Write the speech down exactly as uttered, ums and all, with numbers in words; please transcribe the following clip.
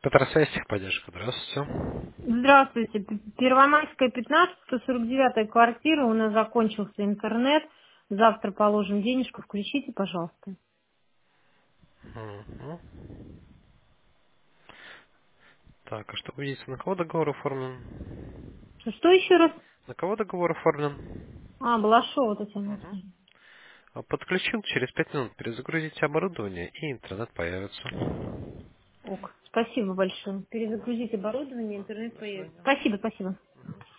Петросвязь, техподдержка. Здравствуйте. Здравствуйте. П- Первомайская, пятнадцать, сто сорок девятая квартира. У нас закончился интернет. Завтра положим денежку. Включите, пожалуйста. Мгм. Так, а что вы видите, на кого договор оформлен? Что, что еще раз? На кого договор оформлен? А, Балашова Татьяна Мгм. Александровна. А Подключил, через пять минут перезагрузите оборудование, и интернет появится. Ок. Спасибо большое. Перезагрузить оборудование, Ага, интернет до появится. свидания. Спасибо, спасибо.